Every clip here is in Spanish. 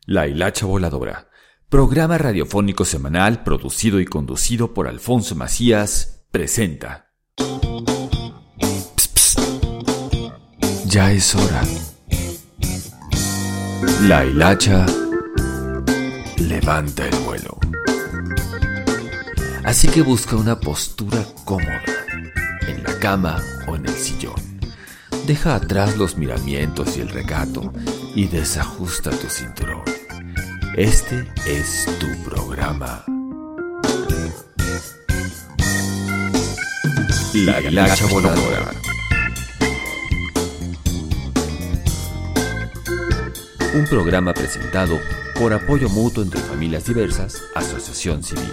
La Hilacha Voladora, programa radiofónico semanal producido y conducido por Alfonso Macías, presenta. Psst, psst. Ya es hora. La Hilacha levanta el vuelo. Así que busca una postura cómoda, en la cama o en el sillón. Deja atrás los miramientos y el recato y desajusta tu cinturón. Este es tu programa. La Hilacha Voladora. Un programa presentado por Apoyo Mutuo entre Familias Diversas, Asociación Civil.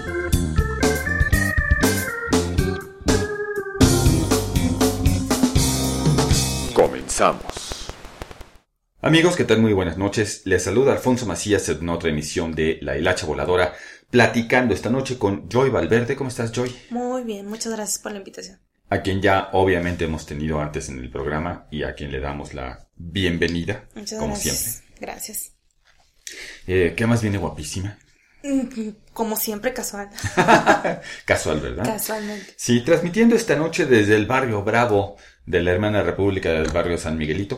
Comenzamos. Amigos, ¿qué tal? Muy buenas noches. Les saluda Alfonso Macías en otra emisión de La Hilacha Voladora, platicando esta noche con Joy Valverde. ¿Cómo estás, Joy? Muy bien, muchas gracias por la invitación. A quien ya obviamente hemos tenido antes en el programa y a quien le damos la bienvenida, muchas como gracias. siempre. Gracias. ¿Qué más viene guapísima? Como siempre, casual. Casual, ¿verdad? Casualmente. Sí, transmitiendo esta noche desde el barrio Bravo de la hermana república del barrio San Miguelito.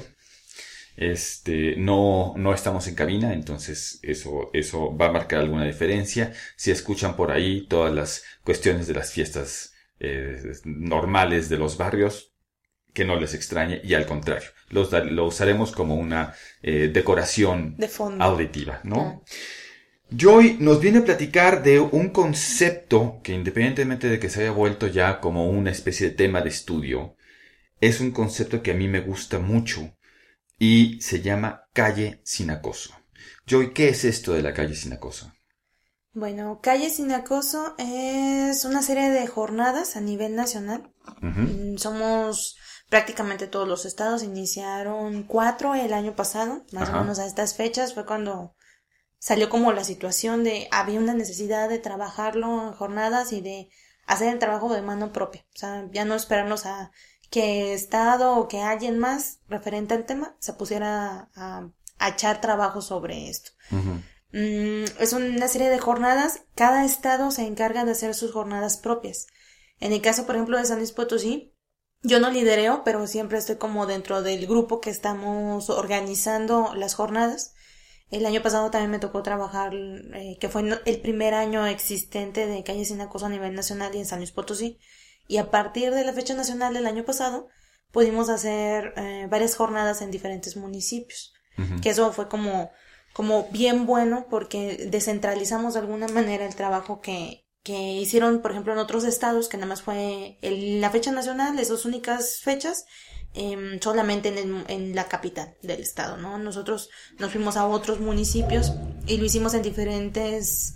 No estamos en cabina, entonces eso va a marcar alguna diferencia. Si escuchan por ahí todas las cuestiones de las fiestas normales de los barrios, que no les extrañe, y al contrario, lo usaremos como una decoración de fondo auditiva, ¿no? Joy nos viene a platicar de un concepto que, independientemente de que se haya vuelto ya como una especie de tema de estudio, es un concepto que a mí me gusta mucho y se llama calle sin acoso. Joy, ¿qué es esto de la calle sin acoso? Bueno, Calle Sin Acoso es una serie de jornadas a nivel nacional. Uh-huh. Somos prácticamente todos los estados, iniciaron 4 el año pasado, más o menos a estas fechas fue cuando salió como la situación de había una necesidad de trabajarlo en jornadas y de hacer el trabajo de mano propia. O sea, ya no esperarnos a que Estado o que alguien más referente al tema se pusiera a echar trabajo sobre esto. Uh-huh. Es una serie de jornadas, cada estado se encarga de hacer sus jornadas propias. En el caso, por ejemplo, de San Luis Potosí, yo no lidereo, pero siempre estoy como dentro del grupo que estamos organizando las jornadas. El año pasado también me tocó trabajar, que fue el primer año existente de Calle Sin Acoso a nivel nacional y en San Luis Potosí. Y a partir de la fecha nacional del año pasado, pudimos hacer varias jornadas en diferentes municipios. Uh-huh. Que eso fue como bien bueno porque descentralizamos de alguna manera el trabajo que hicieron, por ejemplo, en otros estados, que nada más fue la fecha nacional, esas únicas fechas, solamente en la capital del estado, ¿no? Nosotros nos fuimos a otros municipios y lo hicimos en diferentes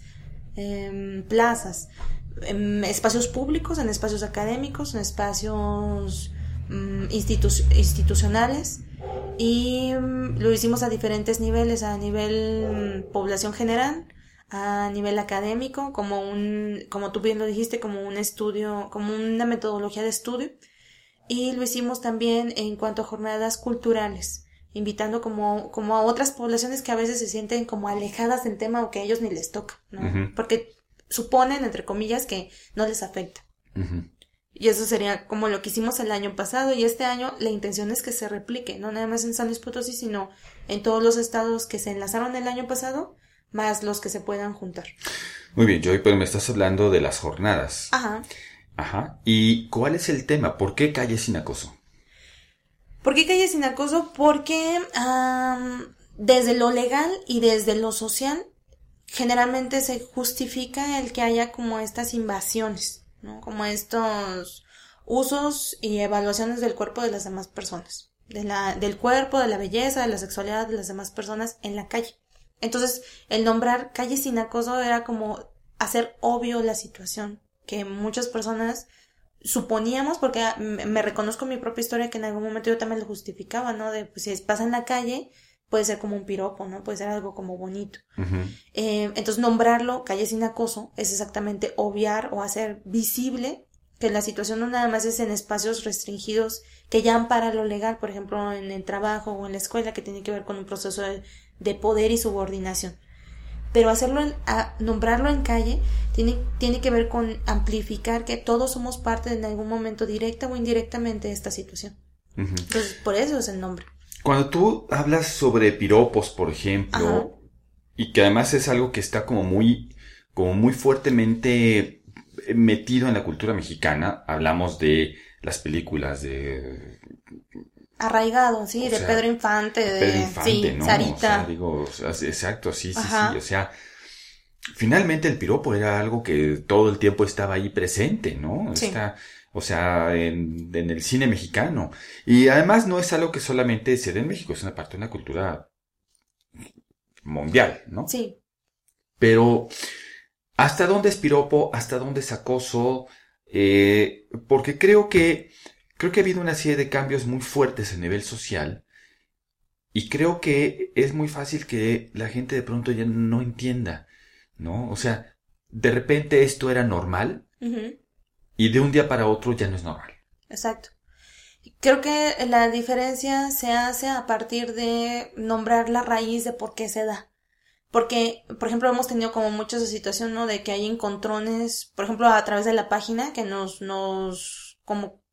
plazas, en espacios públicos, en espacios académicos, en espacios institucionales, y lo hicimos a diferentes niveles, a nivel población general, a nivel académico, como tú bien lo dijiste, como un estudio, como una metodología de estudio, y lo hicimos también en cuanto a jornadas culturales, invitando como a otras poblaciones que a veces se sienten como alejadas del tema o que a ellos ni les toca, ¿no? Uh-huh. Porque suponen, entre comillas, que no les afecta. Uh-huh. Y eso sería como lo que hicimos el año pasado, y este año la intención es que se replique, no nada más en San Luis Potosí, sino en todos los estados que se enlazaron el año pasado, más los que se puedan juntar. Muy bien, Joy, pero me estás hablando de las jornadas. Ajá. Ajá. ¿Y cuál es el tema? ¿Por qué Calle Sin Acoso? ¿Por qué Calle Sin Acoso? Porque desde lo legal y desde lo social generalmente se justifica el que haya como estas invasiones, ¿no? Como estos usos y evaluaciones del cuerpo de las demás personas, del cuerpo, de la belleza, de la sexualidad de las demás personas en la calle. Entonces, el nombrar Calle Sin Acoso era como hacer obvio la situación que muchas personas suponíamos, porque me reconozco en mi propia historia que en algún momento yo también lo justificaba, ¿no? De pues si pasa en la calle, puede ser como un piropo, ¿no? Puede ser algo como bonito. Uh-huh. Entonces, nombrarlo Calle Sin Acoso es exactamente obviar o hacer visible que la situación no nada más es en espacios restringidos que ya ampara lo legal, por ejemplo, en el trabajo o en la escuela, que tiene que ver con un proceso de poder y subordinación, pero nombrarlo en calle tiene que ver con amplificar que todos somos parte en algún momento directa o indirectamente de esta situación. Uh-huh. Entonces, por eso es el nombre. Cuando tú hablas sobre piropos, por ejemplo, ajá, y que además es algo que está como muy fuertemente metido en la cultura mexicana, hablamos de las películas de... Arraigado, sí, de Pedro Infante, sí, ¿no? Sarita. Exacto, sí, o sea, finalmente el piropo era algo que todo el tiempo estaba ahí presente, ¿no? Sí. En el cine mexicano. Y además no es algo que solamente se dé en México, es una parte de una cultura mundial, ¿no? Sí. Pero, ¿hasta dónde es piropo? ¿Hasta dónde es acoso? Porque creo que ha habido una serie de cambios muy fuertes a nivel social y creo que es muy fácil que la gente de pronto ya no entienda, ¿no? O sea, de repente esto era normal uh-huh, y de un día para otro ya no es normal. Exacto. Creo que la diferencia se hace a partir de nombrar la raíz de por qué se da. Porque, por ejemplo, hemos tenido como mucho esa situación, ¿no? De que hay encontrones, por ejemplo, a través de la página que nos como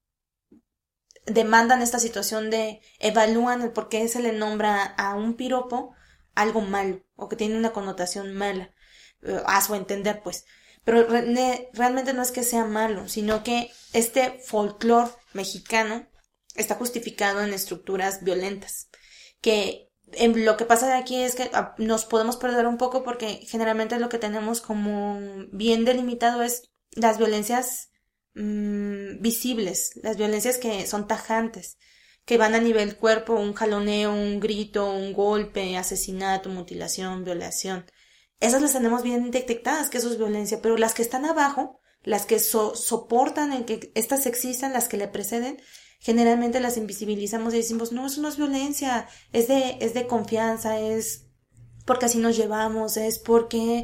demandan esta situación de evalúan el por qué se le nombra a un piropo algo malo o que tiene una connotación mala, a su entender, pues. Pero realmente no es que sea malo, sino que este folclore mexicano está justificado en estructuras violentas. Que lo que pasa de aquí es que nos podemos perder un poco porque generalmente lo que tenemos como bien delimitado es las violencias visibles, las violencias que son tajantes, que van a nivel cuerpo, un jaloneo, un grito, un golpe, asesinato, mutilación, violación. Esas las tenemos bien detectadas, que eso es violencia, pero las que están abajo, las que soportan en que estas existan, las que le preceden, generalmente las invisibilizamos y decimos, no, eso no es violencia, es de confianza, es porque así nos llevamos, es porque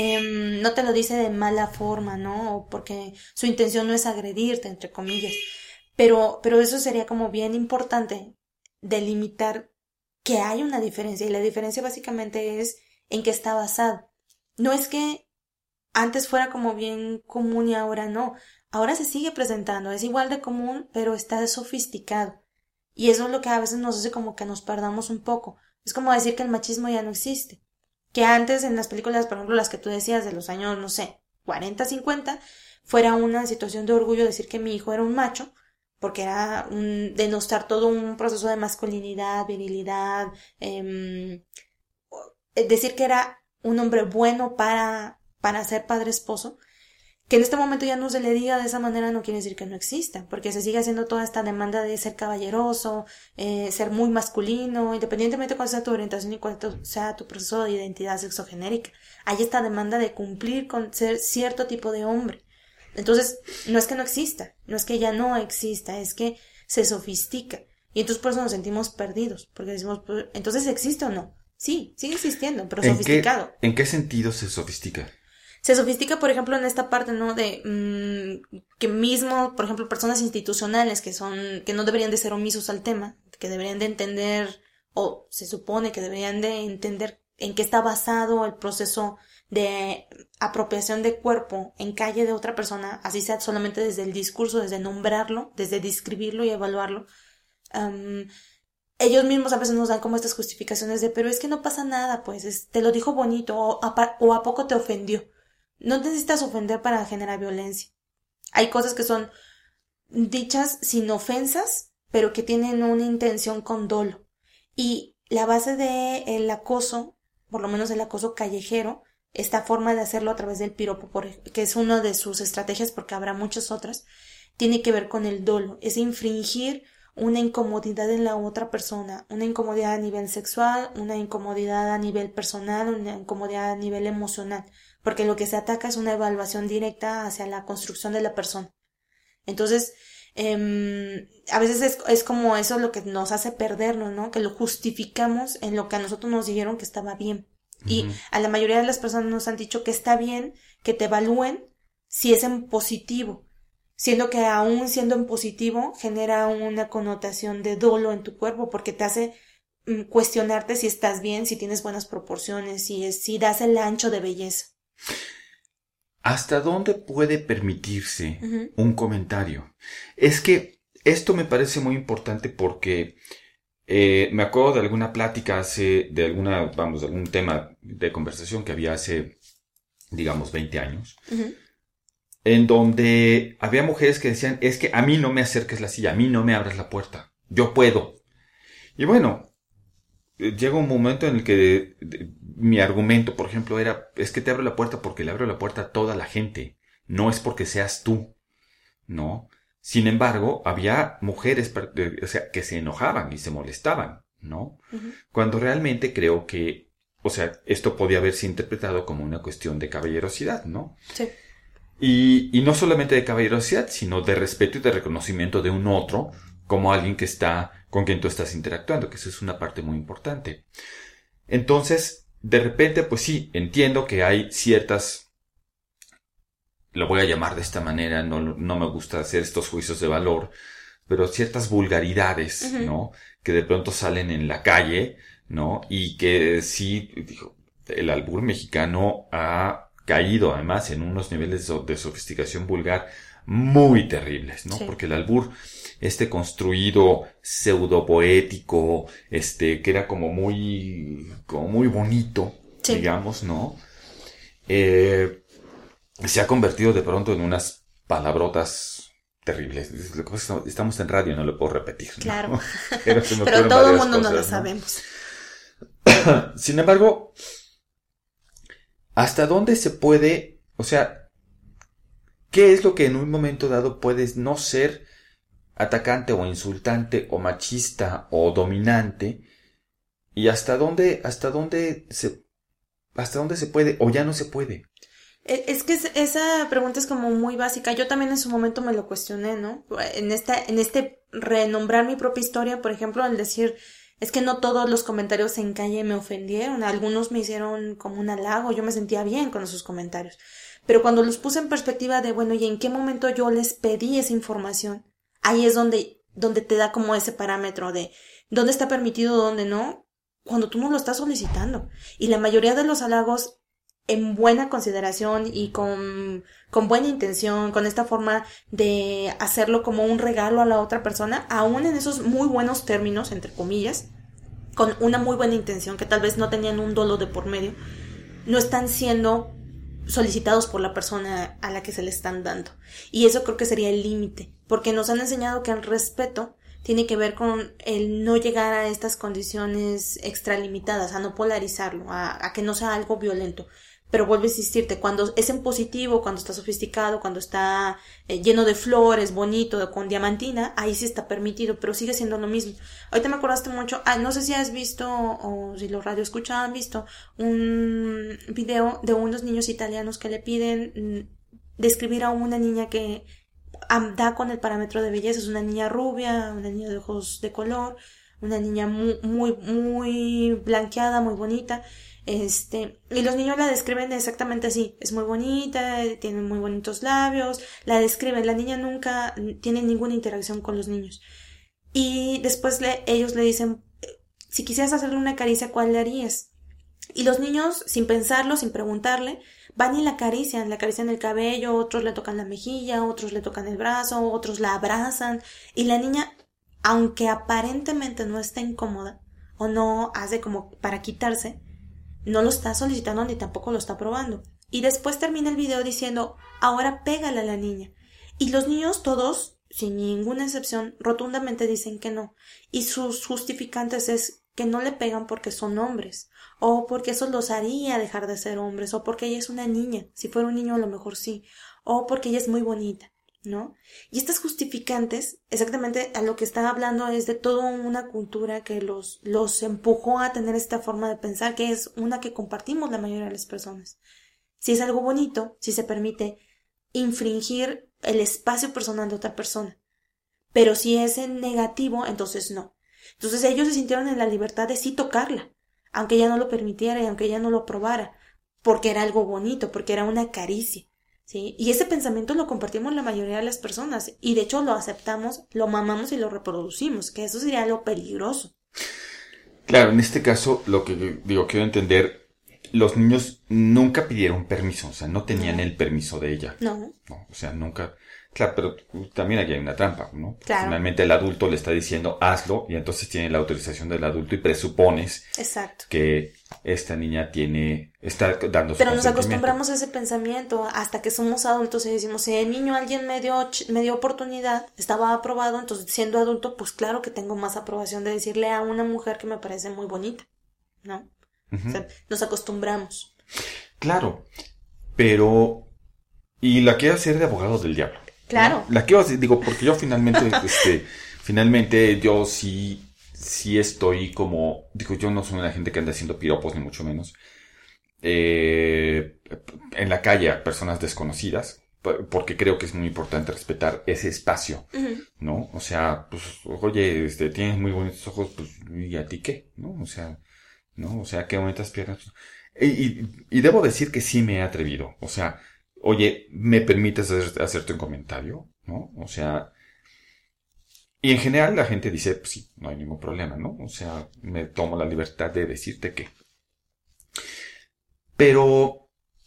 no te lo dice de mala forma, ¿no? O porque su intención no es agredirte, entre comillas. Pero eso sería como bien importante delimitar que hay una diferencia, y la diferencia básicamente es en qué está basado. No es que antes fuera como bien común y ahora no. Ahora se sigue presentando, es igual de común, pero está sofisticado. Y eso es lo que a veces nos hace como que nos perdamos un poco. Es como decir que el machismo ya no existe. Que antes en las películas, por ejemplo, las que tú decías de los años, no sé, 40, 50, fuera una situación de orgullo decir que mi hijo era un macho, porque era denostar todo un proceso de masculinidad, virilidad, decir que era un hombre bueno para ser padre esposo. Que en este momento ya no se le diga de esa manera no quiere decir que no exista, porque se sigue haciendo toda esta demanda de ser caballeroso, ser muy masculino, independientemente de cuál sea tu orientación y cuál sea tu proceso de identidad sexogenérica. Hay esta demanda de cumplir con ser cierto tipo de hombre. Entonces, no es que no exista, no es que ya no exista, es que se sofistica. Y entonces por eso nos sentimos perdidos, porque decimos, pues, ¿entonces existe o no? Sí, sigue existiendo, pero sofisticado. ¿En qué sentido se sofistica? Se sofistica, por ejemplo, en esta parte, ¿no? De que mismo, por ejemplo, personas institucionales que no deberían de ser omisos al tema, que deberían de entender, o se supone que deberían de entender en qué está basado el proceso de apropiación de cuerpo en calle de otra persona, así sea solamente desde el discurso, desde nombrarlo, desde describirlo y evaluarlo. Ellos mismos a veces nos dan como estas justificaciones de, pero es que no pasa nada, pues, te lo dijo bonito, o a poco te ofendió. No necesitas ofender para generar violencia. Hay cosas que son dichas sin ofensas, pero que tienen una intención con dolo. Y la base del acoso, por lo menos el acoso callejero, esta forma de hacerlo a través del piropo, que es una de sus estrategias porque habrá muchas otras, tiene que ver con el dolo. Es infringir una incomodidad en la otra persona, una incomodidad a nivel sexual, una incomodidad a nivel personal, una incomodidad a nivel emocional. Porque lo que se ataca es una evaluación directa hacia la construcción de la persona. Entonces, a veces es como eso lo que nos hace perdernos, ¿no? Que lo justificamos en lo que a nosotros nos dijeron que estaba bien. Uh-huh. Y a la mayoría de las personas nos han dicho que está bien que te evalúen si es en positivo, siendo que aún siendo en positivo genera una connotación de dolo en tu cuerpo porque te hace cuestionarte si estás bien, si tienes buenas proporciones, si das el ancho de belleza. ¿Hasta dónde puede permitirse un comentario? Es que esto me parece muy importante porque me acuerdo de alguna plática de algún tema de conversación que había hace, digamos, 20 años, en donde había mujeres que decían, es que a mí no me acerques la silla, a mí no me abras la puerta, yo puedo. Y bueno, llega un momento en el que mi argumento, por ejemplo, es que te abro la puerta porque le abro la puerta a toda la gente, no es porque seas tú, ¿no? Sin embargo, había mujeres, que se enojaban y se molestaban, ¿no? Cuando realmente creo que, esto podía haberse interpretado como una cuestión de caballerosidad, ¿no? Sí. Y no solamente de caballerosidad, sino de respeto y de reconocimiento de un otro como alguien con quien tú estás interactuando, que eso es una parte muy importante. Entonces, de repente, pues sí, entiendo que hay ciertas, lo voy a llamar de esta manera, no me gusta hacer estos juicios de valor, pero ciertas vulgaridades, ¿no? Que de pronto salen en la calle, ¿no? Y que sí, el albur mexicano ha caído además en unos niveles de sofisticación vulgar muy terribles, ¿no? Sí. Porque el albur, construido pseudopoético, que era como muy bonito, sí, digamos, ¿no? Se ha convertido de pronto en unas palabrotas terribles. Estamos en radio, no lo puedo repetir, ¿no? Claro. Pero todo el mundo no lo sabemos. Sin embargo, ¿hasta dónde se puede, qué es lo que en un momento dado puedes no ser atacante o insultante o machista o dominante? ¿Y hasta dónde se puede o ya no se puede? Es que esa pregunta es como muy básica. Yo también en su momento me lo cuestioné, ¿no? En este renombrar mi propia historia, por ejemplo, al decir, es que no todos los comentarios en calle me ofendieron. Algunos me hicieron como un halago. Yo me sentía bien con esos comentarios. Pero cuando los puse en perspectiva de, bueno, ¿y en qué momento yo les pedí esa información? Ahí es donde te da como ese parámetro de dónde está permitido, dónde no, cuando tú no lo estás solicitando. Y la mayoría de los halagos, en buena consideración y con buena intención, con esta forma de hacerlo como un regalo a la otra persona, aún en esos muy buenos términos, entre comillas, con una muy buena intención, que tal vez no tenían un dolo de por medio, no están siendo solicitados por la persona a la que se le están dando. Y eso creo que sería el límite, porque nos han enseñado que el respeto tiene que ver con el no llegar a estas condiciones extralimitadas, a no polarizarlo, a que no sea algo violento. Pero vuelvo a insistirte, cuando es en positivo, cuando está sofisticado, cuando está lleno de flores, bonito, con diamantina, ahí sí está permitido, pero sigue siendo lo mismo. Ahorita me acordaste mucho, no sé si has visto, o si los radioescuchas han visto, un video de unos niños italianos que le piden describir a una niña que da con el parámetro de belleza. Es una niña rubia, una niña de ojos de color, una niña muy blanqueada, muy bonita. Y los niños la describen exactamente así, es muy bonita, tiene muy bonitos labios, la describen, la niña nunca tiene ninguna interacción con los niños. Y después ellos le dicen, si quisieras hacerle una caricia, ¿cuál le harías? Y los niños, sin pensarlo, sin preguntarle, van y la acarician el cabello, otros le tocan la mejilla, otros le tocan el brazo, otros la abrazan, y la niña, aunque aparentemente no está incómoda, o no hace como para quitarse, no lo está solicitando ni tampoco lo está probando. Y después termina el video diciendo, ahora pégale a la niña. Y los niños todos, sin ninguna excepción, rotundamente dicen que no. Y sus justificantes es que no le pegan porque son hombres, o porque eso los haría dejar de ser hombres, o porque ella es una niña. Si fuera un niño a lo mejor sí, o porque ella es muy bonita, ¿no? Y estas justificantes, exactamente a lo que están hablando es de toda una cultura que los empujó a tener esta forma de pensar, que es una que compartimos la mayoría de las personas. Si es algo bonito, si se permite infringir el espacio personal de otra persona, pero si es en negativo, entonces no. Entonces ellos se sintieron en la libertad de sí tocarla, aunque ella no lo permitiera y aunque ella no lo aprobara, porque era algo bonito, porque era una caricia. ¿Sí? Y ese pensamiento lo compartimos la mayoría de las personas y de hecho lo aceptamos, lo mamamos y lo reproducimos, que eso sería lo peligroso. Claro, en este caso, lo que digo, quiero entender, los niños nunca pidieron permiso, o sea, no tenían el permiso de ella. No. No, o sea, nunca. Claro, pero también aquí hay una trampa, ¿no? Claro. Finalmente el adulto le está diciendo hazlo y entonces tiene la autorización del adulto y presupones Exacto. que esta niña está dando su Pero nos consentimiento. acostumbramos a ese pensamiento hasta que somos adultos y decimos, si el niño alguien me dio oportunidad, estaba aprobado, entonces siendo adulto, pues claro que tengo más aprobación de decirle a una mujer que me parece muy bonita, ¿no? Uh-huh. O sea, nos acostumbramos. Claro, pero... Y la quiero hacer de abogado del diablo. Claro. ¿No? La quiero hacer, digo, porque yo finalmente yo sí estoy como, digo, yo no soy una gente que anda haciendo piropos, ni mucho menos. En la calle a personas desconocidas, porque creo que es muy importante respetar ese espacio, Uh-huh. ¿no? O sea, pues, oye, tienes muy bonitos ojos, pues, ¿y a ti qué? ¿No? O sea, ¿no? O sea, qué bonitas piernas. Y debo decir que sí me he atrevido, o sea, oye, ¿me permites hacerte un comentario? ¿No? O sea, y en general la gente dice, pues sí, no hay ningún problema, ¿no? O sea, me tomo la libertad de decirte que. Pero,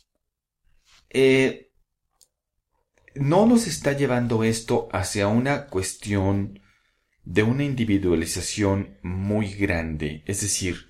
no nos está llevando esto hacia una cuestión de una individualización muy grande. Es decir,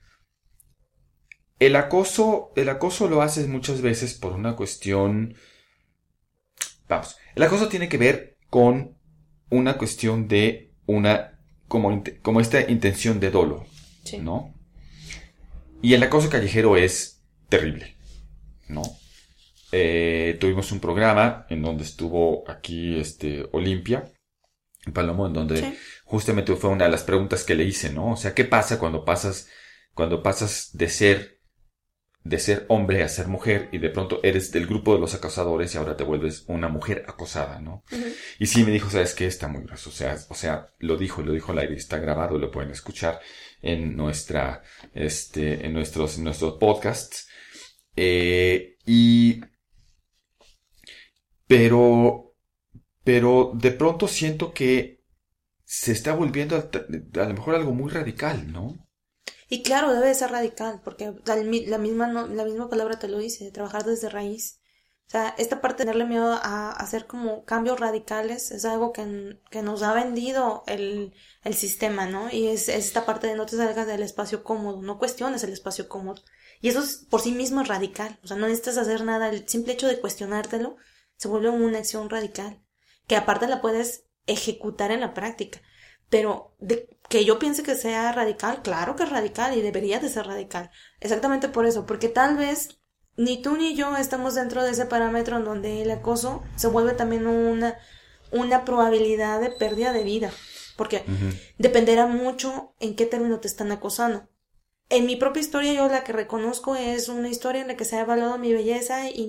el acoso lo haces muchas veces por una cuestión. Vamos, el acoso tiene que ver con una cuestión de como esta intención de dolo, sí, ¿no? Y el acoso callejero es terrible, ¿no? Tuvimos un programa en donde estuvo aquí Olimpia Palomo, en donde sí, justamente fue una de las preguntas que le hice, ¿no? O sea, ¿qué pasa cuando pasas de ser hombre a ser mujer y de pronto eres del grupo de los acosadores y ahora te vuelves una mujer acosada, ¿no? Uh-huh. Y sí me dijo, ¿sabes qué? Está muy grueso. O sea, lo dijo al aire, está grabado, lo pueden escuchar en en nuestros podcasts. Pero de pronto siento que se está volviendo a lo mejor algo muy radical, ¿no? Y claro, debe de ser radical, porque la misma palabra te lo dice, trabajar desde raíz. O sea, esta parte de tenerle miedo a hacer como cambios radicales es algo que nos ha vendido el sistema, ¿no? Y es esta parte de no te salgas del espacio cómodo, no cuestiones el espacio cómodo. Y eso por sí mismo es radical, o sea, no necesitas hacer nada, el simple hecho de cuestionártelo se vuelve una acción radical, que aparte la puedes ejecutar en la práctica. Pero que yo piense que sea radical, claro que es radical y debería de ser radical. Exactamente por eso, porque tal vez ni tú ni yo estamos dentro de ese parámetro en donde el acoso se vuelve también una probabilidad de pérdida de vida. Porque uh-huh, dependerá mucho en qué término te están acosando. En mi propia historia, yo la que reconozco es una historia en la que se ha evaluado mi belleza y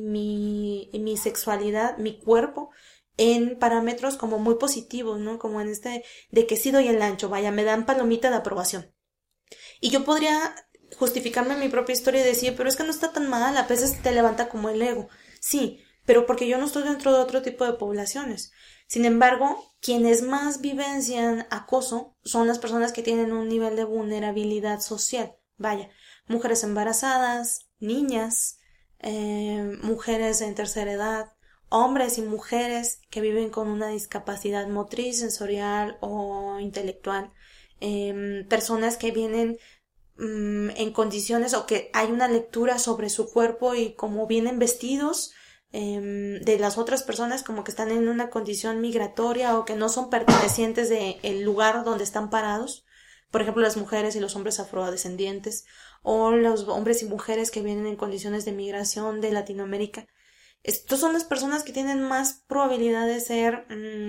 mi sexualidad, mi cuerpo, en parámetros como muy positivos, ¿no? Como en de que sí doy el ancho, vaya, me dan palomita de aprobación. Y yo podría justificarme en mi propia historia y decir, pero es que no está tan mal, a veces te levanta como el ego. Sí, pero porque yo no estoy dentro de otro tipo de poblaciones. Sin embargo, quienes más vivencian acoso son las personas que tienen un nivel de vulnerabilidad social. Vaya, mujeres embarazadas, niñas, mujeres en tercera edad, hombres y mujeres que viven con una discapacidad motriz, sensorial o intelectual, personas que vienen en condiciones o que hay una lectura sobre su cuerpo y cómo vienen vestidos de las otras personas como que están en una condición migratoria o que no son pertenecientes del lugar donde están parados. Por ejemplo, las mujeres y los hombres afrodescendientes o los hombres y mujeres que vienen en condiciones de migración de Latinoamérica. Estos son las personas que tienen más probabilidad de ser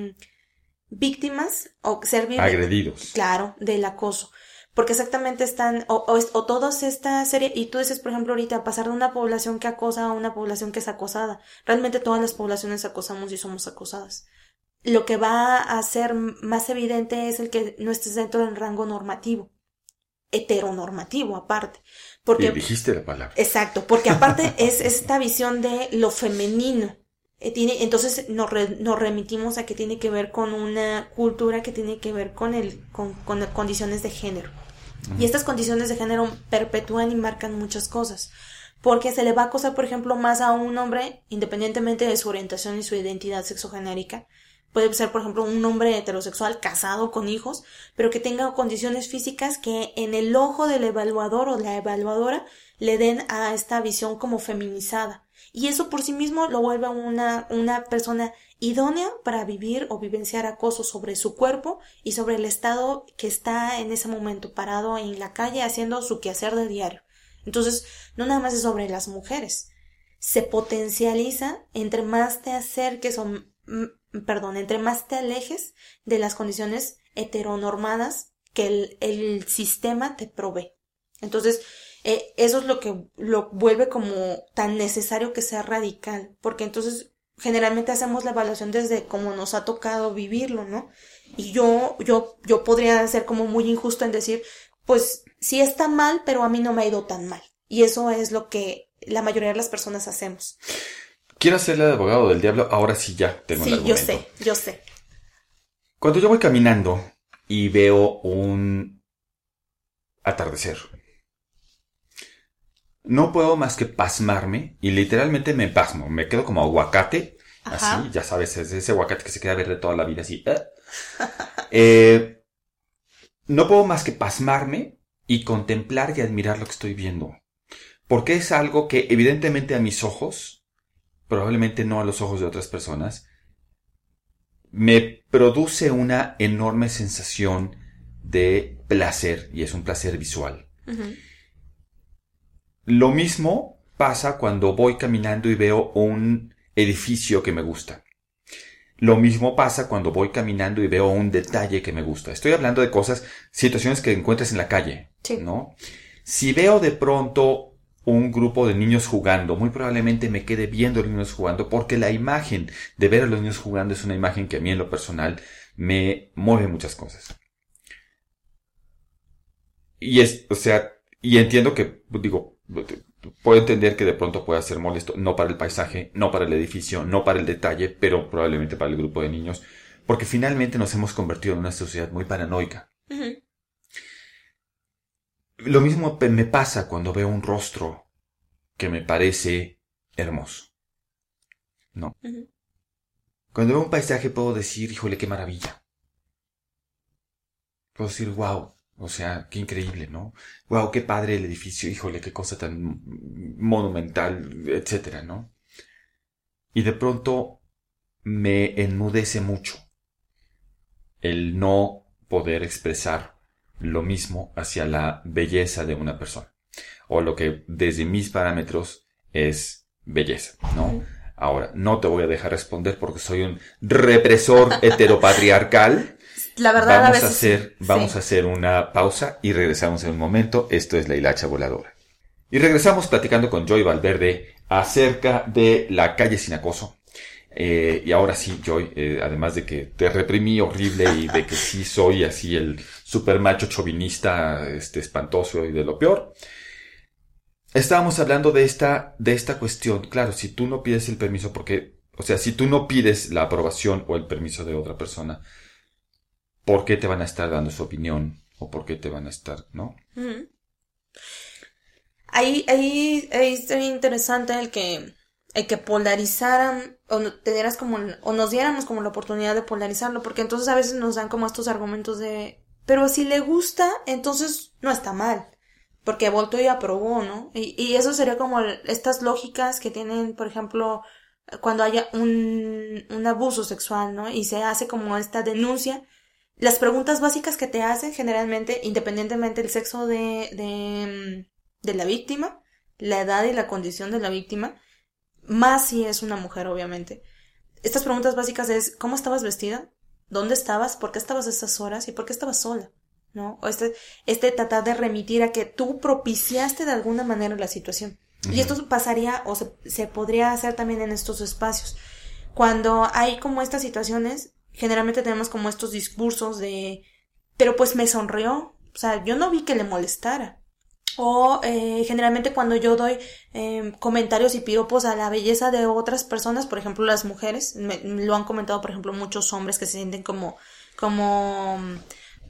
víctimas o ser agredidos. Claro, del acoso. Porque exactamente están, o todas esta serie, y tú dices, por ejemplo, ahorita, pasar de una población que acosa a una población que es acosada. Realmente todas las poblaciones acosamos y somos acosadas. Lo que va a ser más evidente es el que no estés dentro del rango normativo. Heteronormativo, aparte. Porque, y dijiste la palabra. Exacto, porque aparte es esta visión de lo femenino. Entonces nos remitimos a que tiene que ver con una cultura que tiene que ver con condiciones de género. Y estas condiciones de género perpetúan y marcan muchas cosas. Porque se le va a acosar, por ejemplo, más a un hombre, independientemente de su orientación y su identidad sexogenérica. Puede ser, por ejemplo, un hombre heterosexual casado con hijos, pero que tenga condiciones físicas que en el ojo del evaluador o la evaluadora le den a esta visión como feminizada. Y eso por sí mismo lo vuelve una persona idónea para vivir o vivenciar acoso sobre su cuerpo y sobre el estado que está en ese momento parado en la calle haciendo su quehacer de diario. Entonces, no nada más es sobre las mujeres. Se potencializa entre más te acerques entre más te alejes de las condiciones heteronormadas que el sistema te provee. Entonces, eso es lo que lo vuelve como tan necesario que sea radical, porque entonces generalmente hacemos la evaluación desde cómo nos ha tocado vivirlo, ¿no? Y yo podría ser como muy injusto en decir, pues sí está mal, pero a mí no me ha ido tan mal. Y eso es lo que la mayoría de las personas hacemos. Quiero hacerle de abogado del diablo, ahora sí ya tengo el argumento. Sí, yo sé. Cuando yo voy caminando y veo un atardecer, no puedo más que pasmarme y literalmente me pasmo, me quedo como aguacate, Ajá. Así, ya sabes, es ese aguacate que se queda verde toda la vida, así. No puedo más que pasmarme y contemplar y admirar lo que estoy viendo, porque es algo que evidentemente a mis ojos, probablemente no a los ojos de otras personas, me produce una enorme sensación de placer, y es un placer visual. Uh-huh. Lo mismo pasa cuando voy caminando y veo un edificio que me gusta. Lo mismo pasa cuando voy caminando y veo un detalle que me gusta. Estoy hablando de cosas, situaciones que encuentras en la calle, sí. ¿No? Si veo de pronto un grupo de niños jugando, muy probablemente me quede viendo a los niños jugando, porque la imagen de ver a los niños jugando es una imagen que a mí en lo personal me mueve muchas cosas. Y entiendo que, puedo entender que de pronto pueda ser molesto, no para el paisaje, no para el edificio, no para el detalle, pero probablemente para el grupo de niños, porque finalmente nos hemos convertido en una sociedad muy paranoica. Uh-huh. Lo mismo me pasa cuando veo un rostro que me parece hermoso, ¿no? Uh-huh. Cuando veo un paisaje puedo decir, híjole, qué maravilla. Puedo decir, wow, o sea, qué increíble, ¿no? Wow, qué padre el edificio, híjole, qué cosa tan monumental, etcétera, ¿no? Y de pronto me enmudece mucho el no poder expresar lo mismo hacia la belleza de una persona, o lo que desde mis parámetros es belleza, ¿no? Ahora, no te voy a dejar responder porque soy un represor heteropatriarcal. La verdad, vamos a hacer una pausa y regresamos en un momento. Esto es La Hilacha Voladora. Y regresamos platicando con Joy Valverde acerca de La Calle Sin Acoso. Y ahora sí, Joy, además de que te reprimí horrible y de que sí soy así el super macho chauvinista, espantoso y de lo peor, estábamos hablando de esta cuestión. Claro, si tú no pides el permiso, si tú no pides la aprobación o el permiso de otra persona, ¿por qué te van a estar dando su opinión? ¿O por qué te van a estar, no? Uh-huh. Ahí sería interesante el que polarizaran o nos diéramos como la oportunidad de polarizarlo, porque entonces a veces nos dan como estos argumentos de, pero si le gusta, entonces no está mal, porque volteó y aprobó, ¿no? Y eso sería como estas lógicas que tienen, por ejemplo, cuando haya un abuso sexual, ¿no? Y se hace como esta denuncia. Las preguntas básicas que te hacen generalmente, independientemente del sexo de la víctima, la edad y la condición de la víctima, más si es una mujer, obviamente. Estas preguntas básicas es, ¿cómo estabas vestida? ¿Dónde estabas? ¿Por qué estabas a esas horas? ¿Y por qué estabas sola? ¿No? O tratar de remitir a que tú propiciaste de alguna manera la situación. Uh-huh. Y esto pasaría, o se podría hacer también en estos espacios. Cuando hay como estas situaciones, generalmente tenemos como estos discursos de, pero pues me sonrió, o sea, yo no vi que le molestara. O generalmente cuando yo doy comentarios y piropos a la belleza de otras personas, por ejemplo las mujeres, me lo han comentado por ejemplo muchos hombres que se sienten como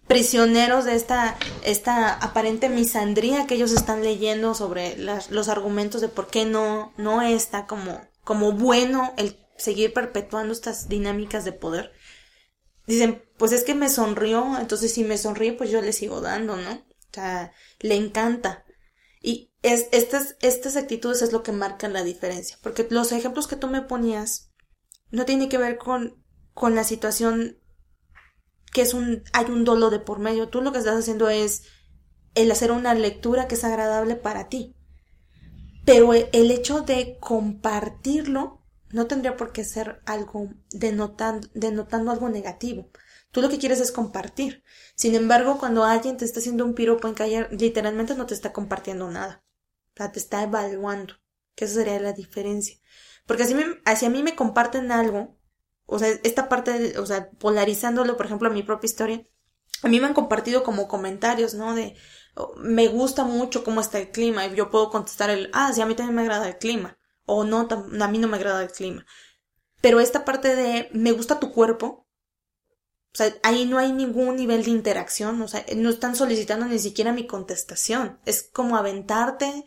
prisioneros de esta aparente misandría que ellos están leyendo sobre los argumentos de por qué no está como bueno el seguir perpetuando estas dinámicas de poder. Dicen, pues es que me sonrió, entonces si me sonríe, pues yo le sigo dando, ¿no? O sea, le encanta. Y estas actitudes es lo que marcan la diferencia. Porque los ejemplos que tú me ponías no tienen que ver con la situación que hay un dolo de por medio. Tú lo que estás haciendo es el hacer una lectura que es agradable para ti. Pero el hecho de compartirlo no tendría por qué ser algo denotando algo negativo. Tú lo que quieres es compartir. Sin embargo, cuando alguien te está haciendo un piropo en calle, literalmente no te está compartiendo nada. O sea, te está evaluando. Que esa sería la diferencia. Porque si a mí me comparten algo, o sea, esta parte, o sea, polarizándolo, por ejemplo, a mi propia historia, a mí me han compartido como comentarios, ¿no? De, me gusta mucho cómo está el clima, y yo puedo contestar sí, a mí también me agrada el clima. O no, a mí no me agrada el clima. Pero esta parte de, me gusta tu cuerpo, o sea, ahí no hay ningún nivel de interacción, o sea, no están solicitando ni siquiera mi contestación. Es como aventarte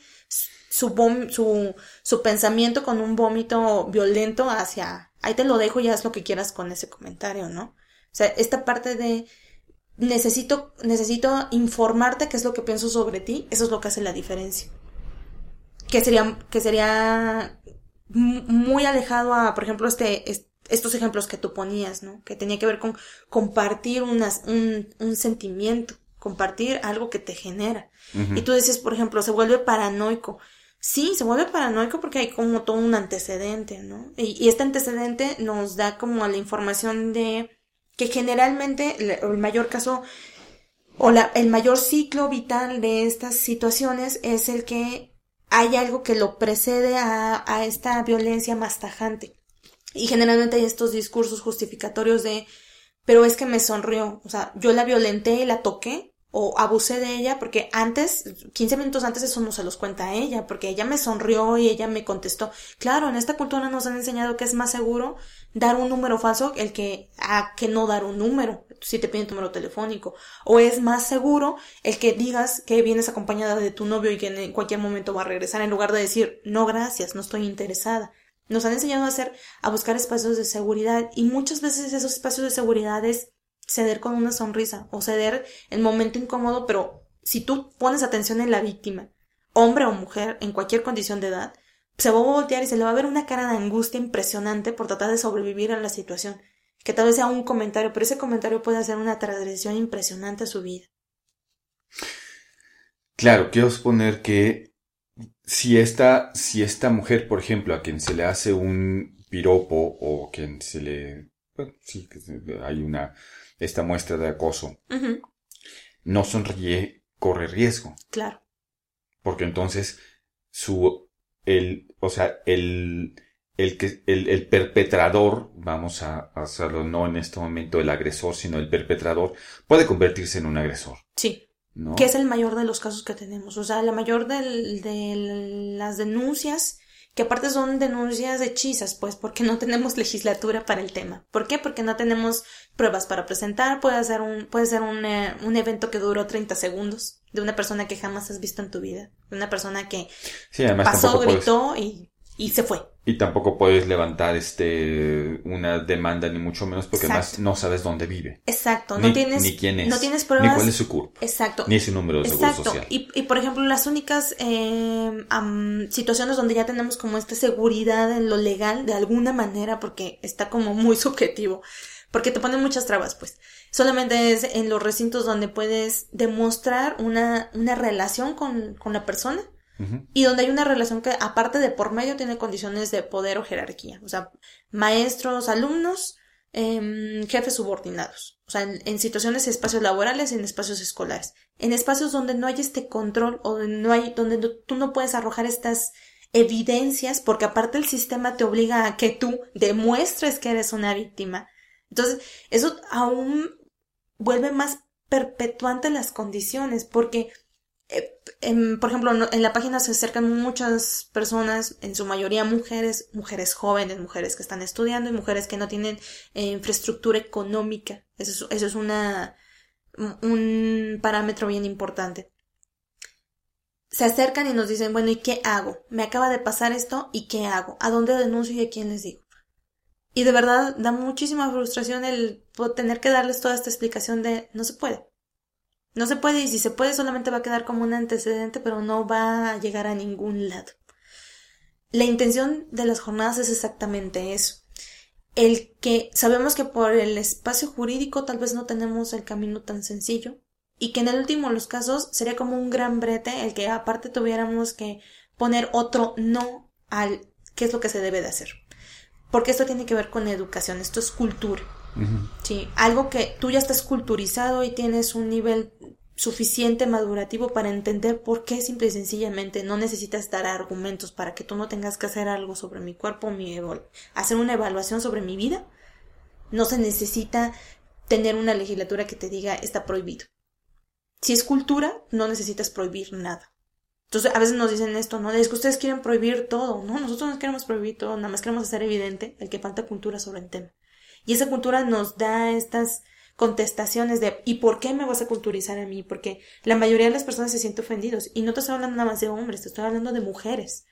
su pensamiento con un vómito violento hacia, ahí te lo dejo y haz lo que quieras con ese comentario, ¿no? O sea, esta parte de, necesito informarte qué es lo que pienso sobre ti, eso es lo que hace la diferencia. Que sería muy alejado a, por ejemplo, estos ejemplos que tú ponías, ¿no? Que tenía que ver con compartir un sentimiento, compartir algo que te genera. Uh-huh. Y tú dices, por ejemplo, se vuelve paranoico. Sí, se vuelve paranoico porque hay como todo un antecedente, ¿no? Y este antecedente nos da como la información de que generalmente el mayor caso o el mayor ciclo vital de estas situaciones es el que hay algo que lo precede a esta violencia más tajante. Y generalmente hay estos discursos justificatorios de, pero es que me sonrió, o sea, yo la violenté y la toqué, o abusé de ella, porque 15 minutos antes eso no se los cuenta a ella, porque ella me sonrió y ella me contestó. Claro, en esta cultura nos han enseñado que es más seguro dar un número falso que no dar un número, si te piden tu número telefónico. O es más seguro el que digas que vienes acompañada de tu novio y que en cualquier momento va a regresar, en lugar de decir, no gracias, no estoy interesada. Nos han enseñado a buscar espacios de seguridad, y muchas veces esos espacios de seguridad es ceder con una sonrisa o ceder el momento incómodo, pero si tú pones atención en la víctima, hombre o mujer, en cualquier condición de edad, se va a voltear y se le va a ver una cara de angustia impresionante por tratar de sobrevivir a la situación, que tal vez sea un comentario, pero ese comentario puede hacer una transgresión impresionante a su vida. Claro, quiero suponer que si esta mujer, por ejemplo, a quien se le hace un piropo o a quien se le... Bueno, sí, hay esta muestra de acoso, uh-huh, no sonríe, corre riesgo. Claro. Porque entonces el perpetrador, vamos a hacerlo no en este momento el agresor, sino el perpetrador, puede convertirse en un agresor. Sí. ¿No? Que es el mayor de los casos que tenemos. O sea, la mayor de las denuncias, que aparte son denuncias hechizas, pues, porque no tenemos legislatura para el tema. ¿Por qué? Porque no tenemos pruebas para presentar. Puede ser un evento que duró 30 segundos, de una persona que jamás has visto en tu vida, de una persona que sí, además pasó, gritó y se fue. Y tampoco puedes levantar una demanda, ni mucho menos, porque además no sabes dónde vive. Exacto. Ni quién es. No tienes pruebas. Ni cuál es su CURP. Exacto. Ni su número de seguro social. Y por ejemplo, las únicas situaciones donde ya tenemos como esta seguridad en lo legal, de alguna manera, porque está como muy subjetivo, porque te ponen muchas trabas, pues. Solamente es en los recintos donde puedes demostrar una relación con la persona. Uh-huh. Y donde hay una relación que, aparte de por medio, tiene condiciones de poder o jerarquía. O sea, maestros, alumnos, jefes subordinados. O sea, en situaciones, espacios laborales y en espacios escolares. En espacios donde no hay este control o donde tú no puedes arrojar estas evidencias, porque aparte el sistema te obliga a que tú demuestres que eres una víctima. Entonces, eso aún vuelve más perpetuante las condiciones, porque por ejemplo, en la página se acercan muchas personas, en su mayoría mujeres jóvenes, mujeres que están estudiando y mujeres que no tienen infraestructura económica. Eso es un parámetro bien importante. Se acercan y nos dicen, bueno, ¿y qué hago? Me acaba de pasar esto, ¿y qué hago? ¿A dónde denuncio y a quién les digo? Y de verdad da muchísima frustración el tener que darles toda esta explicación de no se puede. No se puede, y si se puede solamente va a quedar como un antecedente, pero no va a llegar a ningún lado. La intención de las jornadas es exactamente eso. El que sabemos que por el espacio jurídico tal vez no tenemos el camino tan sencillo, y que en el último de los casos sería como un gran brete el que aparte tuviéramos que poner otro no al qué es lo que se debe de hacer. Porque esto tiene que ver con educación, esto es cultura. Uh-huh. Sí, algo que tú ya estás culturizado y tienes un nivel suficiente madurativo para entender por qué simple y sencillamente no necesitas dar argumentos para que tú no tengas que hacer algo sobre mi cuerpo, hacer una evaluación sobre mi vida. No se necesita tener una legislatura que te diga está prohibido. Si es cultura, no necesitas prohibir nada. Entonces, a veces nos dicen esto, ¿no? Es que ustedes quieren prohibir todo. No, nosotros no queremos prohibir todo, nada más queremos hacer evidente el que falta cultura sobre el tema. Y esa cultura nos da estas contestaciones de ¿y por qué me vas a culturizar a mí? Porque la mayoría de las personas se sienten ofendidos. Y no te estoy hablando nada más de hombres, te estoy hablando de mujeres.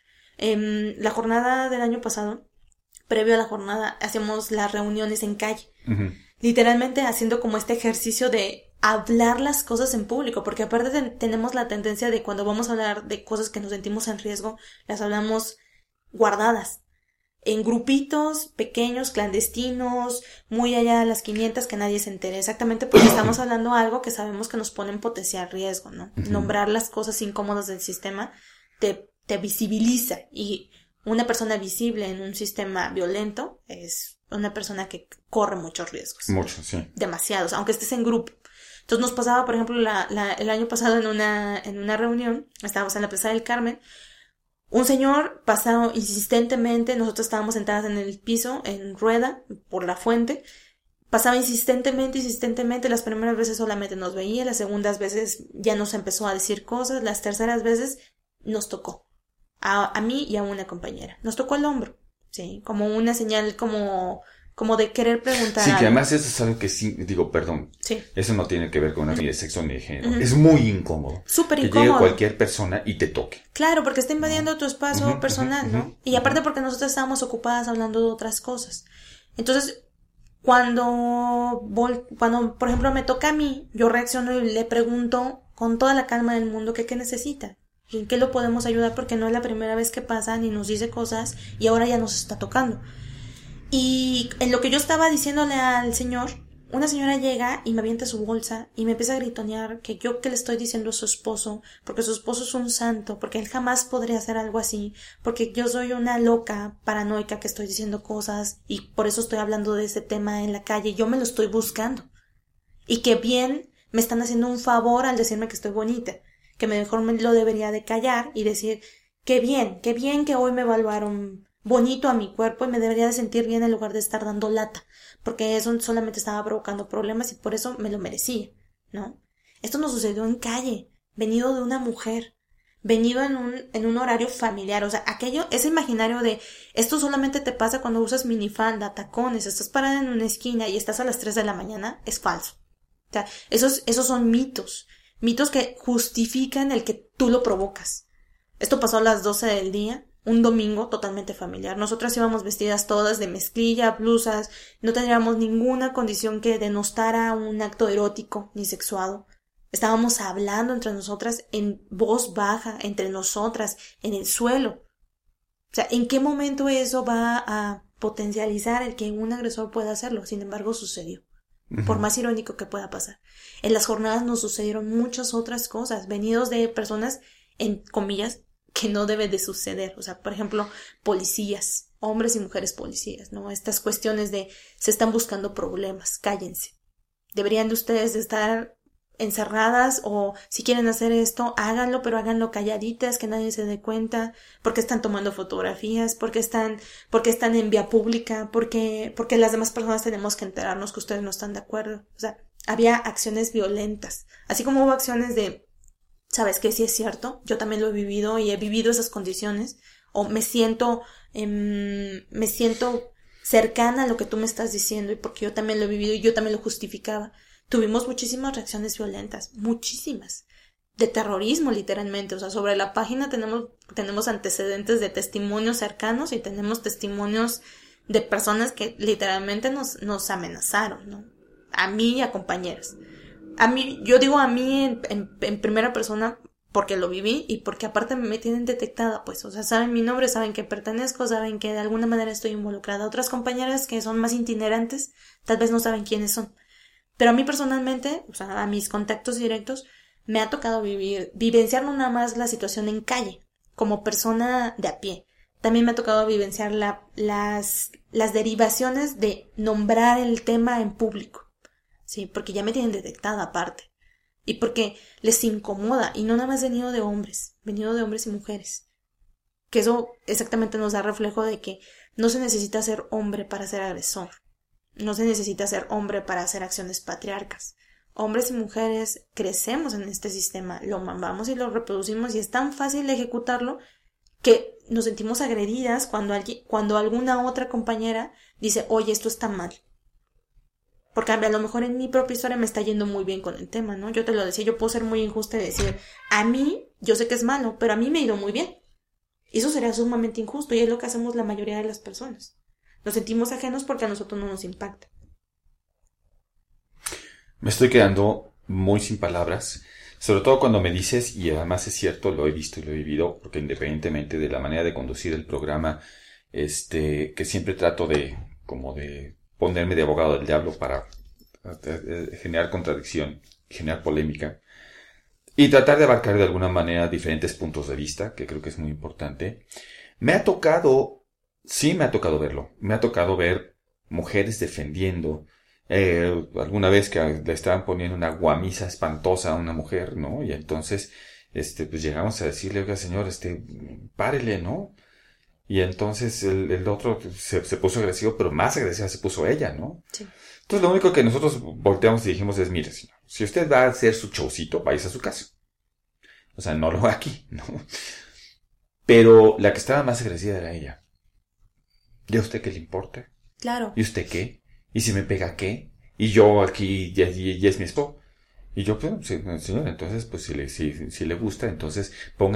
La jornada del año pasado, previo a la jornada, hacemos las reuniones en calle. Uh-huh. Literalmente haciendo como este ejercicio de hablar las cosas en público, porque aparte tenemos la tendencia de cuando vamos a hablar de cosas que nos sentimos en riesgo, las hablamos guardadas, en grupitos pequeños, clandestinos, muy allá de las 500, que nadie se entere, exactamente porque estamos hablando algo que sabemos que nos pone en potencial riesgo, ¿no? Uh-huh. Nombrar las cosas incómodas del sistema te visibiliza, y una persona visible en un sistema violento es una persona que corre muchos riesgos. Muchos, sí. Demasiados, aunque estés en grupo. Entonces nos pasaba, por ejemplo, el año pasado en una reunión, estábamos en la Plaza del Carmen, un señor pasaba insistentemente, nosotros estábamos sentadas en el piso, en rueda, por la fuente, pasaba insistentemente, las primeras veces solamente nos veía, las segundas veces ya nos empezó a decir cosas, las terceras veces nos tocó, a mí y a una compañera, nos tocó el hombro, sí, como una señal como de querer preguntar. Sí, que además eso es algo que sí, digo, perdón. Sí. Eso no tiene que ver con una de sexo ni de género. Uh-huh. Es muy incómodo. Súper incómodo. Que llegue cualquier persona y te toque. Claro, porque está invadiendo tu espacio personal, ¿no? Y aparte porque nosotros estábamos ocupadas hablando de otras cosas. Entonces, cuando, por ejemplo, me toca a mí, yo reacciono y le pregunto con toda la calma del mundo qué necesita. ¿Y en qué lo podemos ayudar? Porque no es la primera vez que pasa ni nos dice cosas y ahora ya nos está tocando. Y en lo que yo estaba diciéndole al señor, una señora llega y me avienta su bolsa y me empieza a gritonear que yo que le estoy diciendo a su esposo, porque su esposo es un santo, porque él jamás podría hacer algo así, porque yo soy una loca paranoica que estoy diciendo cosas y por eso estoy hablando de ese tema en la calle, yo me lo estoy buscando. Y que bien me están haciendo un favor al decirme que estoy bonita, que mejor me lo debería de callar y decir, qué bien que hoy me evaluaron bonito a mi cuerpo y me debería de sentir bien en lugar de estar dando lata, porque eso solamente estaba provocando problemas y por eso me lo merecía, ¿no? Esto nos sucedió en calle, venido de una mujer, venido en un horario familiar, o sea, ese imaginario de esto solamente te pasa cuando usas minifalda, tacones, estás parada en una esquina y estás a las 3 de la mañana, es falso. O sea, esos son mitos que justifican el que tú lo provocas. Esto pasó a las 12 del día, un domingo totalmente familiar. Nosotras íbamos vestidas todas de mezclilla, blusas, no teníamos ninguna condición que denostara un acto erótico ni sexuado. Estábamos hablando entre nosotras en voz baja, entre nosotras, en el suelo. O sea, ¿en qué momento eso va a potencializar el que un agresor pueda hacerlo? Sin embargo, sucedió. Uh-huh. Por más irónico que pueda pasar. En las jornadas nos sucedieron muchas otras cosas, venidos de personas, en comillas, que no debe de suceder. O sea, por ejemplo, policías, hombres y mujeres policías, ¿no? Estas cuestiones de se están buscando problemas, cállense. Deberían de ustedes de estar encerradas o si quieren hacer esto, háganlo, pero háganlo calladitas, que nadie se dé cuenta, porque están tomando fotografías, porque están en vía pública, porque las demás personas tenemos que enterarnos que ustedes no están de acuerdo. O sea, había acciones violentas, así como hubo acciones de ¿sabes qué? Sí es cierto, yo también lo he vivido y he vivido esas condiciones, o me siento cercana a lo que tú me estás diciendo y porque yo también lo he vivido y yo también lo justificaba. tuvimos muchísimas reacciones violentas, muchísimas. De terrorismo, literalmente. O sea, sobre la página tenemos antecedentes de testimonios cercanos y tenemos testimonios de personas que literalmente nos amenazaron, ¿no? A mí y a compañeras. Yo digo a mí en primera persona porque lo viví y porque aparte me tienen detectada, pues. O sea, saben mi nombre, saben que pertenezco, saben que de alguna manera estoy involucrada. Otras compañeras que son más itinerantes, tal vez no saben quiénes son. Pero a mí personalmente, o sea, a mis contactos directos, me ha tocado vivenciar no nada más la situación en calle, como persona de a pie. También me ha tocado vivenciar las derivaciones de nombrar el tema en público. Sí, porque ya me tienen detectada aparte. Y porque les incomoda. Y no nada más venido de hombres y mujeres. Que eso exactamente nos da reflejo de que no se necesita ser hombre para ser agresor. No se necesita ser hombre para hacer acciones patriarcas. Hombres y mujeres crecemos en este sistema, lo mamamos y lo reproducimos y es tan fácil ejecutarlo que nos sentimos agredidas cuando alguna otra compañera dice, oye, esto está mal. Porque a lo mejor en mi propia historia me está yendo muy bien con el tema, ¿no? Yo te lo decía, yo puedo ser muy injusta y decir, a mí, yo sé que es malo, pero a mí me ha ido muy bien. Y eso sería sumamente injusto y es lo que hacemos la mayoría de las personas. Nos sentimos ajenos porque a nosotros no nos impacta. Me estoy quedando muy sin palabras, sobre todo cuando me dices, y además es cierto, lo he visto y lo he vivido, porque independientemente de la manera de conducir el programa, que siempre trato de ponerme de abogado del diablo para generar contradicción, generar polémica, y tratar de abarcar de alguna manera diferentes puntos de vista, que creo que es muy importante. Sí me ha tocado verlo, me ha tocado ver mujeres defendiendo, alguna vez que le estaban poniendo una guamisa espantosa a una mujer, ¿no? Y entonces, pues llegamos a decirle, oiga señor, párele, ¿no? Y entonces el otro se puso agresivo, pero más agresiva se puso ella, ¿no? Sí. Entonces lo único que nosotros volteamos y dijimos es, mire señor, si usted va a hacer su showcito, váyase a su casa. O sea, no lo haga aquí, ¿no? Pero la que estaba más agresiva era ella. ¿Y a usted qué le importa? Claro. ¿Y usted qué? ¿Y si me pega qué? Y yo aquí ya es mi esposo. Y yo, pues, señor, entonces, pues, si le gusta, entonces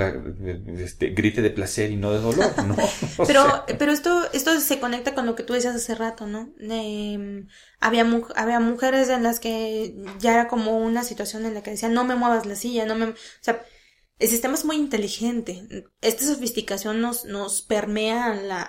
grite de placer y no de dolor, ¿no? Pero esto se conecta con lo que tú decías hace rato, ¿no? Había mujeres en las que ya era como una situación en la que decían, no me muevas la silla, o sea, el sistema es muy inteligente. Esta sofisticación nos permea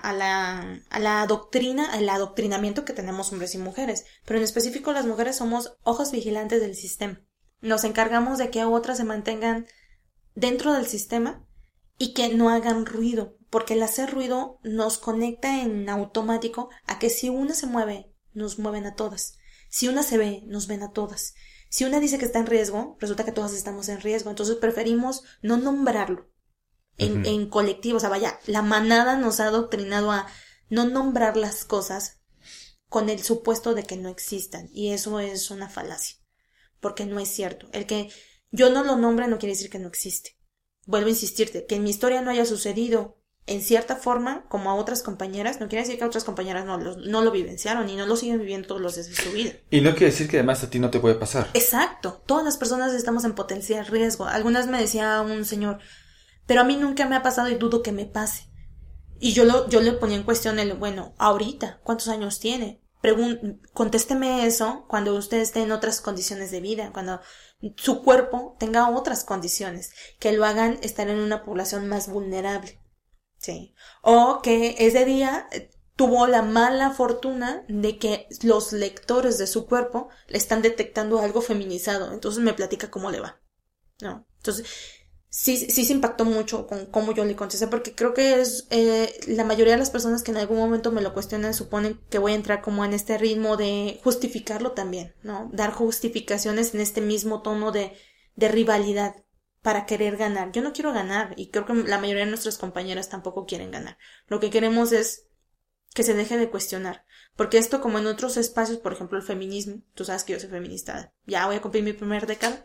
a la doctrina, al adoctrinamiento que tenemos hombres y mujeres. Pero en específico las mujeres somos ojos vigilantes del sistema. Nos encargamos de que otras se mantengan dentro del sistema y que no hagan ruido. Porque el hacer ruido nos conecta en automático a que si una se mueve, nos mueven a todas. Si una se ve, nos ven a todas. Si una dice que está en riesgo, resulta que todas estamos en riesgo. Entonces preferimos no nombrarlo en colectivo. O sea, vaya, la manada nos ha adoctrinado a no nombrar las cosas con el supuesto de que no existan. Y eso es una falacia. Porque no es cierto. El que yo no lo nombre no quiere decir que no existe. Vuelvo a insistirte, que en mi historia no haya sucedido en cierta forma, como a otras compañeras, no quiere decir que a otras compañeras no lo vivenciaron y no lo siguen viviendo todos los días de su vida. Y no quiere decir que además a ti no te puede pasar. Exacto. Todas las personas estamos en potencial riesgo. Algunas me decía un señor, pero a mí nunca me ha pasado y dudo que me pase. Y yo le ponía en cuestión bueno, ahorita, ¿cuántos años tiene? Contésteme eso cuando usted esté en otras condiciones de vida, cuando su cuerpo tenga otras condiciones que lo hagan estar en una población más vulnerable. Sí. O que ese día tuvo la mala fortuna de que los lectores de su cuerpo le están detectando algo feminizado. Entonces me platica cómo le va. ¿No? Entonces, sí se impactó mucho con cómo yo le contesté, porque creo que es la mayoría de las personas que en algún momento me lo cuestionan suponen que voy a entrar como en este ritmo de justificarlo también, ¿no? Dar justificaciones en este mismo tono de rivalidad para querer ganar. Yo no quiero ganar y creo que la mayoría de nuestras compañeras tampoco quieren ganar. Lo que queremos es que se deje de cuestionar. Porque esto, como en otros espacios, por ejemplo el feminismo, tú sabes que yo soy feminista, ya voy a cumplir mi primer década.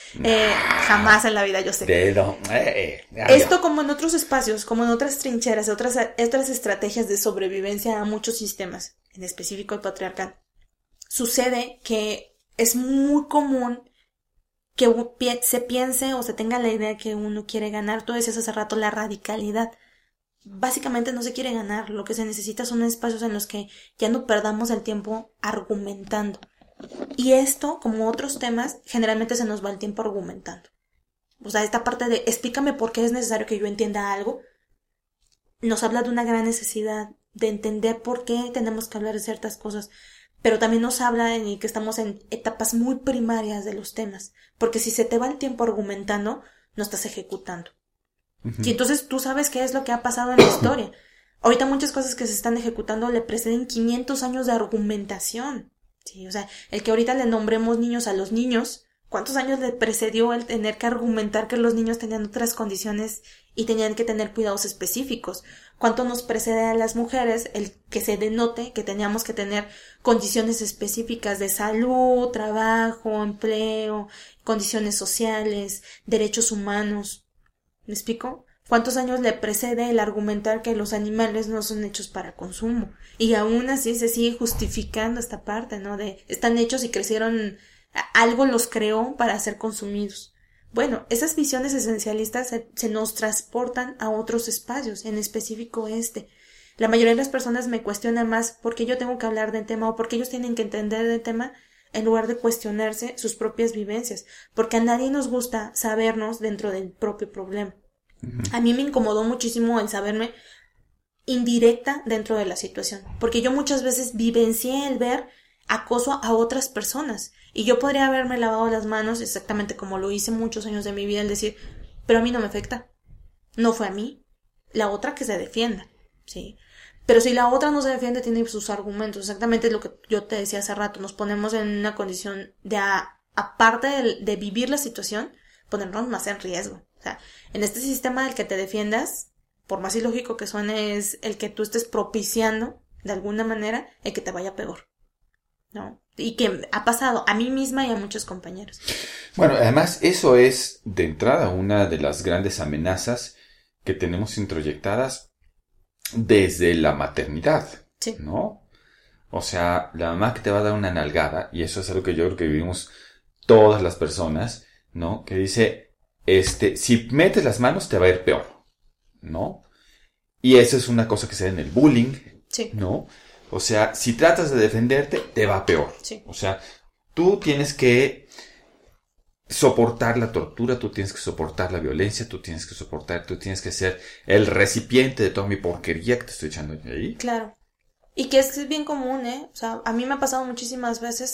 Jamás en la vida yo sé. Esto, como en otros espacios, como en otras trincheras, otras estrategias de sobrevivencia a muchos sistemas, en específico el patriarcal, sucede que es muy común que se piense o se tenga la idea que uno quiere ganar. Tú decías hace rato la radicalidad. Básicamente no se quiere ganar, lo que se necesita son espacios en los que ya no perdamos el tiempo argumentando. Y esto, como otros temas, generalmente se nos va el tiempo argumentando. O sea, esta parte de explícame por qué es necesario que yo entienda algo, nos habla de una gran necesidad de entender por qué tenemos que hablar de ciertas cosas, pero también nos habla de que estamos en etapas muy primarias de los temas, porque si se te va el tiempo argumentando, no estás ejecutando. Y entonces tú sabes qué es lo que ha pasado en la historia. Ahorita muchas cosas que se están ejecutando le preceden 500 años de argumentación. Sí, o sea, el que ahorita le nombremos niños a los niños, ¿cuántos años le precedió el tener que argumentar que los niños tenían otras condiciones y tenían que tener cuidados específicos? ¿Cuánto nos precede a las mujeres el que se denote que teníamos que tener condiciones específicas de salud, trabajo, empleo, condiciones sociales, derechos humanos? ¿Me explico? ¿Cuántos años le precede el argumentar que los animales no son hechos para consumo? Y aún así se sigue justificando esta parte, ¿no? De están hechos y crecieron, algo los creó para ser consumidos. Bueno, esas visiones esencialistas se nos transportan a otros espacios, en específico este. La mayoría de las personas me cuestionan más por qué yo tengo que hablar del tema o por qué ellos tienen que entender del tema en lugar de cuestionarse sus propias vivencias, porque a nadie nos gusta sabernos dentro del propio problema. A mí me incomodó muchísimo el saberme indirecta dentro de la situación, porque yo muchas veces vivencié el ver acoso a otras personas, y yo podría haberme lavado las manos exactamente como lo hice muchos años de mi vida, el decir, pero a mí no me afecta, no fue a mí, la otra que se defienda, ¿sí? Pero si la otra no se defiende, tiene sus argumentos, exactamente lo que yo te decía hace rato, nos ponemos en una condición de, aparte de vivir la situación, ponernos más en riesgo. O sea, en este sistema del que te defiendas, por más ilógico que suene, es el que tú estés propiciando, de alguna manera, el que te vaya peor, ¿no? Y que ha pasado a mí misma y a muchos compañeros. Bueno, además, eso es, de entrada, una de las grandes amenazas que tenemos introyectadas desde la maternidad, sí, ¿no? O sea, la mamá que te va a dar una nalgada, y eso es algo que yo creo que vivimos todas las personas, ¿no? Que dice, si metes las manos te va a ir peor, ¿no? Y eso es una cosa que se da en el bullying, sí, ¿no? O sea, si tratas de defenderte, te va peor. Sí. O sea, tú tienes que soportar la tortura, tú tienes que soportar la violencia, tú tienes que ser el recipiente de toda mi porquería que te estoy echando ahí. Claro. Y que es bien común, O sea, a mí me ha pasado muchísimas veces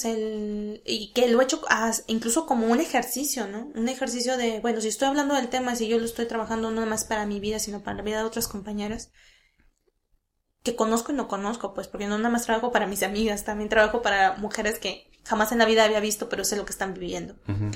y que lo he hecho incluso como un ejercicio, ¿no? Un ejercicio de, bueno, si estoy hablando del tema, si yo lo estoy trabajando no más para mi vida, sino para la vida de otras compañeras, que conozco y no conozco, pues, porque no nada más trabajo para mis amigas, también trabajo para mujeres que jamás en la vida había visto, pero sé lo que están viviendo. Uh-huh.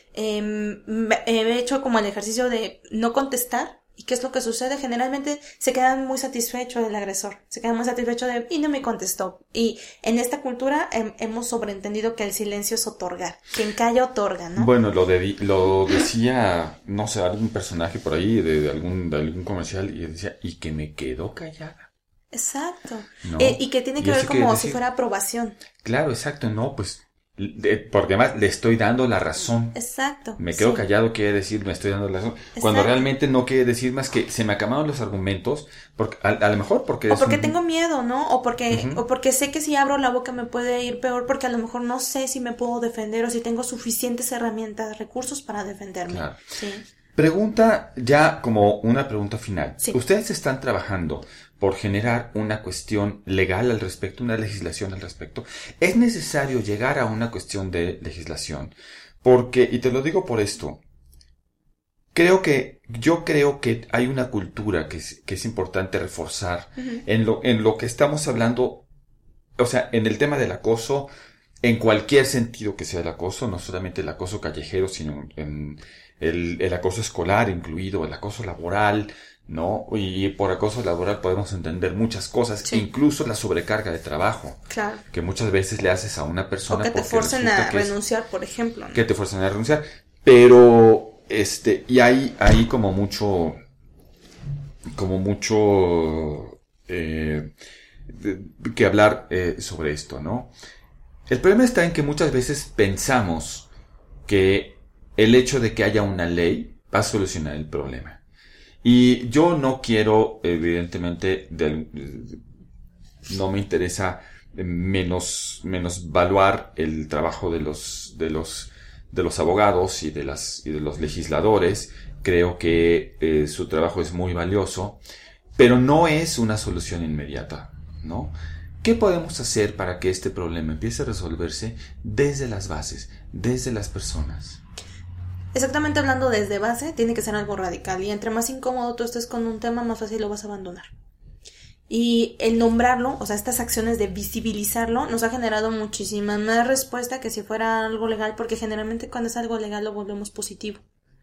He hecho como el ejercicio de no contestar. ¿Y qué es lo que sucede? Generalmente se quedan muy satisfechos del agresor, se quedan muy satisfechos de, y no me contestó. Y en esta cultura hemos sobreentendido que el silencio es otorgar. Quien calla otorga, ¿no? Bueno, lo decía, no sé, algún personaje por ahí de algún comercial, y decía, y que me quedó callada. Exacto. ¿No? Y que tiene que ver como si fuera aprobación. Claro, exacto, no, pues, porque además le estoy dando la razón. Exacto. Me quedo callado, quiere decir, me estoy dando la razón. Exacto. Cuando realmente no quiere decir más que se me acabaron los argumentos, porque a lo mejor porque... O porque tengo miedo, ¿no? O porque sé que si abro la boca me puede ir peor, porque a lo mejor no sé si me puedo defender o si tengo suficientes herramientas, recursos para defenderme. Claro. Sí. Pregunta ya como una pregunta final. Sí. ¿Ustedes están trabajando por generar una cuestión legal al respecto, una legislación al respecto? ¿Es necesario llegar a una cuestión de legislación? Porque, y te lo digo por esto, yo creo que hay una cultura que es importante reforzar uh-huh. en lo que estamos hablando, o sea, en el tema del acoso, en cualquier sentido que sea el acoso, no solamente el acoso callejero, sino en el acoso escolar incluido, el acoso laboral, ¿no? Y por acoso laboral podemos entender muchas cosas, sí. Incluso la sobrecarga de trabajo. Claro. Que muchas veces le haces a una persona. O que te fuercen a renunciar, por ejemplo, ¿no? Que te fuercen a renunciar. Pero, y hay como mucho que hablar sobre esto, ¿no? El problema está en que muchas veces pensamos que el hecho de que haya una ley va a solucionar el problema. Y yo no quiero, evidentemente, no me interesa menosvaluar el trabajo de los abogados y de los legisladores. Creo que su trabajo es muy valioso, pero no es una solución inmediata, ¿no? ¿Qué podemos hacer para que este problema empiece a resolverse desde las bases, desde las personas? Exactamente, hablando desde base, tiene que ser algo radical. Y entre más incómodo tú estés con un tema, más fácil lo vas a abandonar. Y el nombrarlo, o sea, estas acciones de visibilizarlo, nos ha generado muchísima más respuesta que si fuera algo legal, porque generalmente cuando es algo legal lo volvemos positivo.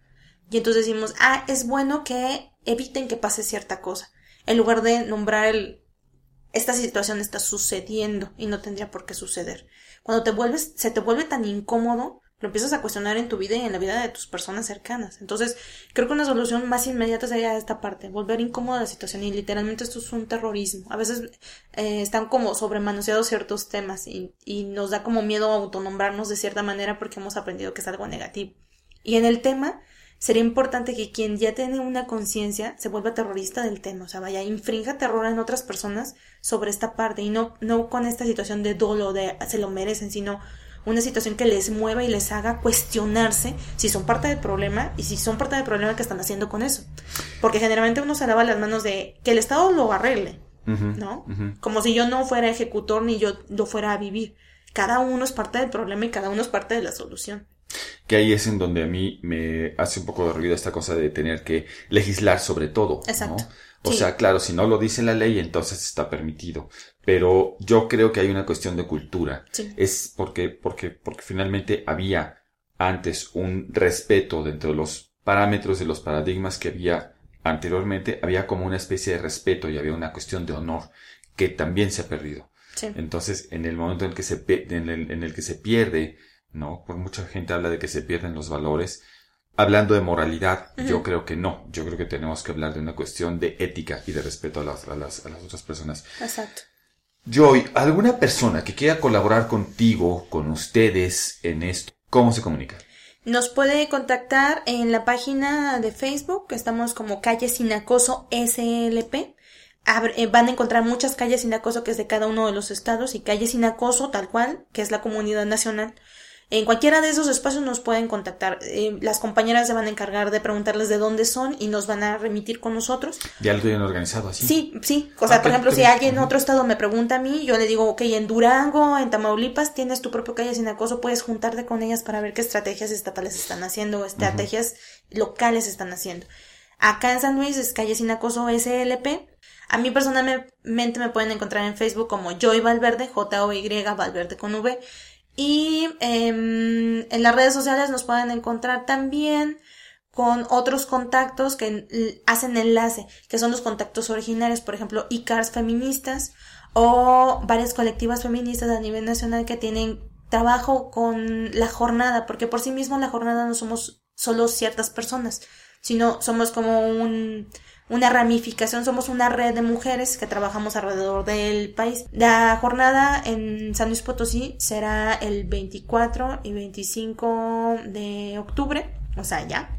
Y entonces decimos, es bueno que eviten que pase cierta cosa, en lugar de nombrar esta situación está sucediendo y no tendría por qué suceder. Cuando se te vuelve tan incómodo, lo empiezas a cuestionar en tu vida y en la vida de tus personas cercanas. Entonces, creo que una solución más inmediata sería esta parte, volver incómoda la situación, y literalmente esto es un terrorismo. A veces están como sobremanoseados ciertos temas y nos da como miedo autonombrarnos de cierta manera porque hemos aprendido que es algo negativo. Y en el tema, sería importante que quien ya tiene una conciencia se vuelva terrorista del tema, o sea, infrinja terror en otras personas sobre esta parte, y no con esta situación de dolo, de se lo merecen, sino una situación que les mueva y les haga cuestionarse si son parte del problema, y si son parte del problema, que están haciendo con eso. Porque generalmente uno se lava las manos de que el Estado lo arregle, ¿no? Como si yo no fuera ejecutor ni yo lo fuera a vivir. Cada uno es parte del problema y cada uno es parte de la solución. Que ahí es en donde a mí me hace un poco de ruido esta cosa de tener que legislar sobre todo, exacto, ¿no? O sea, claro, si no lo dice la ley, entonces está permitido. Pero yo creo que hay una cuestión de cultura. Sí. Es porque finalmente había antes un respeto dentro de los parámetros de los paradigmas que había anteriormente. Había como una especie de respeto y había una cuestión de honor que también se ha perdido. Sí. Entonces, en el momento en el que se pierde, ¿no? Pues mucha gente habla de que se pierden los valores. Hablando de moralidad, yo creo que no. Yo creo que tenemos que hablar de una cuestión de ética y de respeto a las otras personas. Exacto. Joy, ¿alguna persona que quiera colaborar contigo, con ustedes en esto, cómo se comunica? Nos puede contactar en la página de Facebook, estamos como Calle Sin Acoso SLP. Van a encontrar muchas calles sin acoso, que es de cada uno de los estados, y Calle Sin Acoso, tal cual, que es la comunidad nacional. En cualquiera de esos espacios nos pueden contactar. Las compañeras se van a encargar de preguntarles de dónde son y nos van a remitir con nosotros. ¿Ya lo tienen organizado así? Sí. O sea, por ejemplo, si alguien en otro estado me pregunta a mí, yo le digo, ok, en Durango, en Tamaulipas, tienes tu propio Calle Sin Acoso, puedes juntarte con ellas para ver qué estrategias estatales están haciendo, estrategias locales están haciendo. Acá en San Luis es Calle Sin Acoso SLP. A mí personalmente me pueden encontrar en Facebook como Joy Valverde, Joy Valverde con V. Y en las redes sociales nos pueden encontrar también con otros contactos que hacen enlace, que son los contactos originarios, por ejemplo, ICARS feministas o varias colectivas feministas a nivel nacional que tienen trabajo con la jornada, porque por sí mismo la jornada no somos solo ciertas personas, sino somos como una ramificación, somos una red de mujeres que trabajamos alrededor del país. La jornada en San Luis Potosí será el 24 y 25 de octubre, o sea, ya.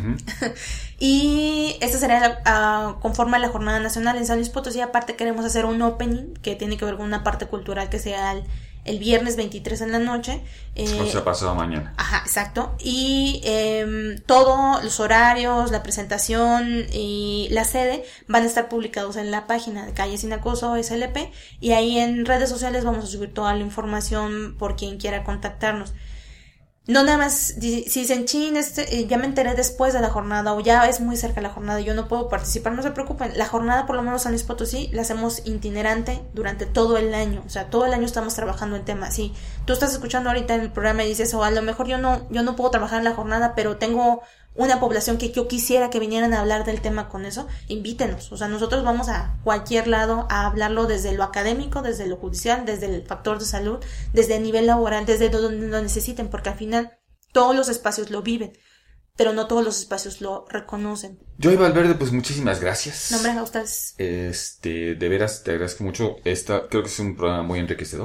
Y esta será conforme a la jornada nacional en San Luis Potosí. Aparte queremos hacer un opening que tiene que ver con una parte cultural que sea el viernes 23 en la noche. O sea, pasado mañana. Ajá, exacto. Y todos los horarios, la presentación y la sede van a estar publicados en la página de Calle Sin Acoso SLP, y ahí en redes sociales vamos a subir toda la información por quien quiera contactarnos. No nada más, si dicen, chin, ya me enteré después de la jornada, o ya es muy cerca la jornada y yo no puedo participar, no se preocupen. La jornada, por lo menos San Luis Potosí, la hacemos itinerante durante todo el año. O sea, todo el año estamos trabajando en temas. Si tú estás escuchando ahorita en el programa y dices, a lo mejor yo no puedo trabajar en la jornada, pero tengo una población que yo quisiera que vinieran a hablar del tema con eso, invítenos. O sea, nosotros vamos a cualquier lado a hablarlo, desde lo académico, desde lo judicial, desde el factor de salud, desde el nivel laboral, desde donde lo necesiten, porque al final todos los espacios lo viven, pero no todos los espacios lo reconocen. Joy Valverde, pues muchísimas gracias. Nombre a ustedes. De veras, te agradezco mucho. Creo que es un programa muy enriquecedor.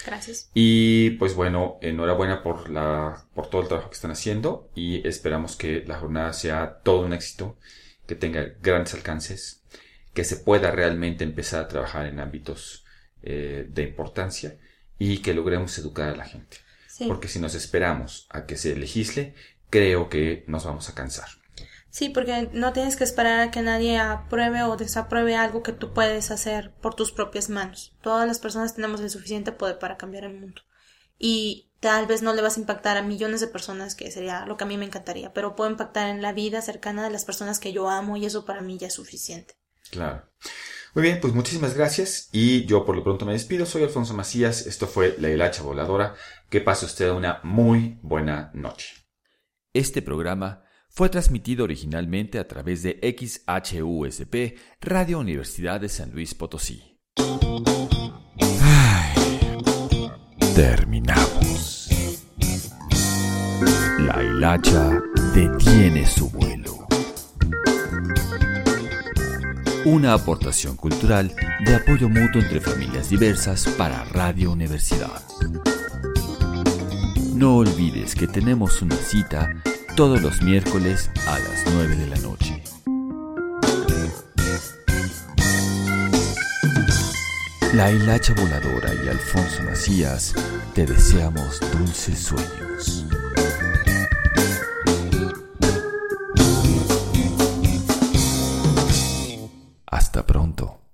Gracias. Y pues bueno, enhorabuena por todo el trabajo que están haciendo y esperamos que la jornada sea todo un éxito, que tenga grandes alcances, que se pueda realmente empezar a trabajar en ámbitos de importancia y que logremos educar a la gente. Sí. Porque si nos esperamos a que se legisle, creo que nos vamos a cansar. Sí, porque no tienes que esperar a que nadie apruebe o desapruebe algo que tú puedes hacer por tus propias manos. Todas las personas tenemos el suficiente poder para cambiar el mundo. Y tal vez no le vas a impactar a millones de personas, que sería lo que a mí me encantaría, pero puedo impactar en la vida cercana de las personas que yo amo y eso para mí ya es suficiente. Claro. Muy bien, pues muchísimas gracias y yo por lo pronto me despido. Soy Alfonso Macías, esto fue La Hilacha Voladora. Que pase usted una muy buena noche. Este programa fue transmitido originalmente a través de XHUSP, Radio Universidad de San Luis Potosí. Terminamos. La hilacha detiene su vuelo. Una aportación cultural de apoyo mutuo entre familias diversas para Radio Universidad. No olvides que tenemos una cita todos los miércoles a las 9 de la noche. La Hilacha Voladora y Alfonso Macías te deseamos dulces sueños.